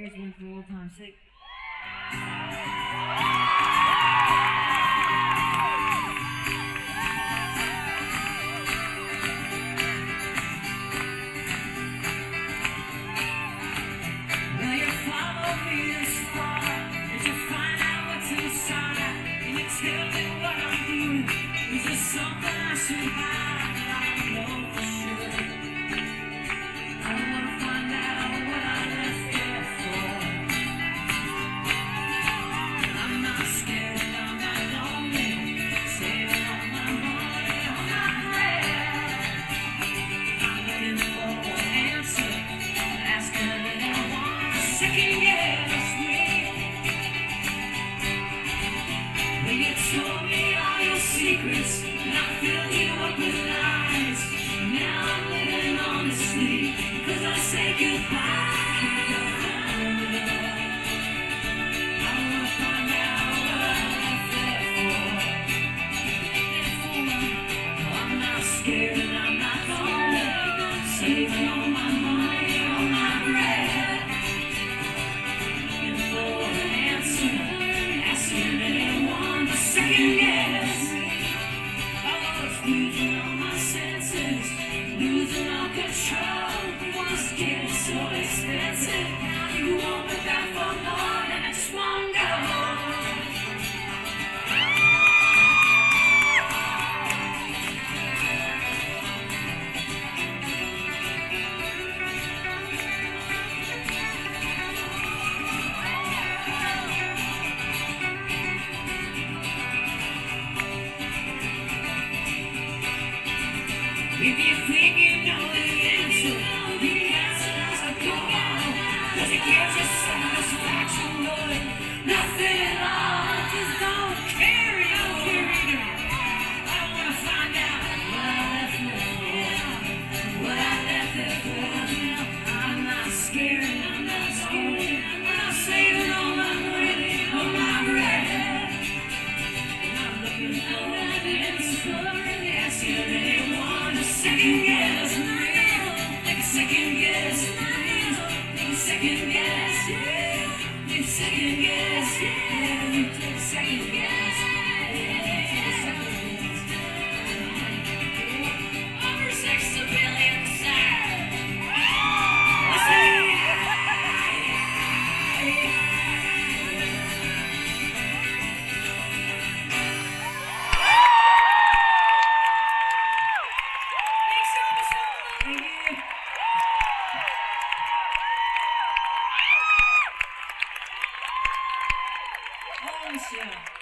Here's one for old time's sake. Will you follow me this far? Did you find out what's inside? Can you tell me what I'm doing? Is there something I should hide? I don't know for sure. I wanna find out what I left there for. I'm not scared and I'm not lonely. Saving all my money on my bread. I'm looking for an answer. Asking anyone to second guess me. But you told me all your secrets, and I filled you up with lies. Now I'm living honestly, 'cause I say goodbye. I wanna find out what I left there for. I'm not scared and I'm not lonely. Saving all my money on my bread. Looking for an answer. Asking anyone to second guess. I was losing all my senses, losing all control. Was getting so expensive. Now you want me back for more than I just want to go. If you think you know the answer, you answer as I go on. 'Cause it gives you satisfaction, knowing nothing at all. Just don't carry on, either. I wanna find out what I left there for. What I left there for. I'm not scared and I'm not scared. I'm not saving all my money on my bread. And I'm looking for an answer. Asking anyone to second guess me. Take a second guess, please. Take a second guess, yeah. Take a second guess, yeah. Take a second guess, yeah. Take a second guess. Over 60 billion, sir. Let's see. Thank you. Oh, Michelle.